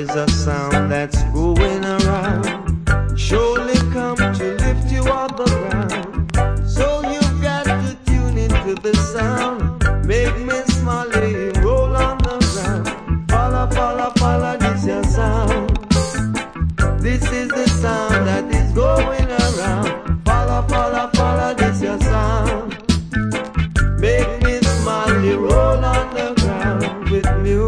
is a sound that's going around, surely come to lift you off the ground. So you've got to tune into the sound. Make Miss Molly roll on the ground. Follow, follow, follow this your sound. This is the sound that is going around. Follow, follow, follow this your sound. Make Miss Molly roll on the ground with music.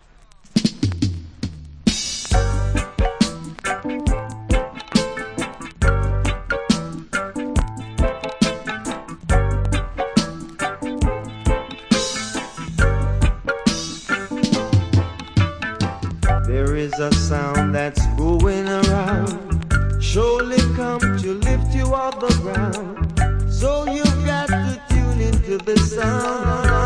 There is a sound that's going around, surely come to lift you off the ground. So you've got to tune into the sound.